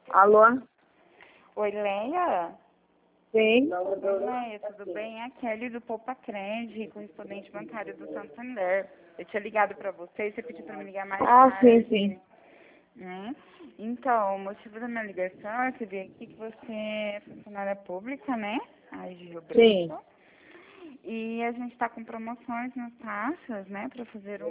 Alô? Oi, Leia? Sim. Oi, Leia, tudo bem? É a Kelly do Poupa Crede, correspondente bancário do Santander. Eu tinha ligado para você pediu para me ligar mais tarde. Sim. Né? Então, o motivo da minha ligação é que eu vi aqui que você é funcionária pública, né? Aí de Rio Branco. Sim. E a gente está com promoções nas taxas, né? Para fazer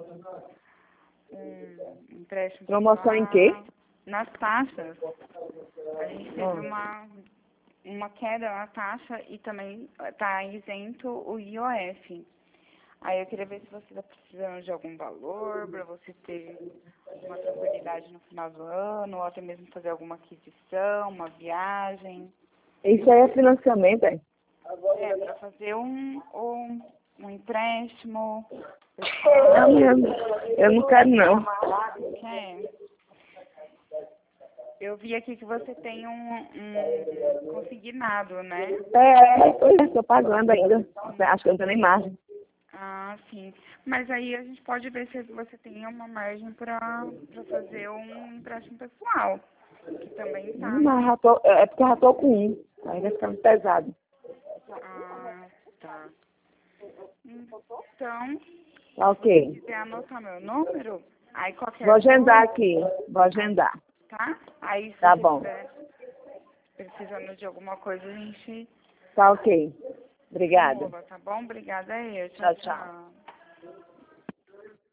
um empréstimo Promoção em pessoal. quê? Nas taxas. A gente teve uma queda na taxa e também está isento o IOF. Aí eu queria ver se você está precisando de algum valor para você ter uma tranquilidade no final do ano, ou até mesmo fazer alguma aquisição, uma viagem. Isso aí é financiamento, é? É, para fazer um empréstimo. Não, eu não quero, não. Quer? Eu vi aqui que você tem um consignado, né? Estou pagando ainda. Acho que eu não tenho nem margem. Ah, sim. Mas aí a gente pode ver se você tem uma margem para fazer um empréstimo pessoal, que também está. Mas é porque eu já tô com um. Aí vai ficar muito pesado. Ah, tá. Então, Tá se você ok. quiser anotar meu número, aí qualquer Vou agendar coisa, aqui. Vou agendar. tá? Aí se Tá você bom. estiver precisando de alguma coisa, a gente Tá ok. Obrigada. simula, tá bom? Obrigada aí. Tchau, tchau. Tchau.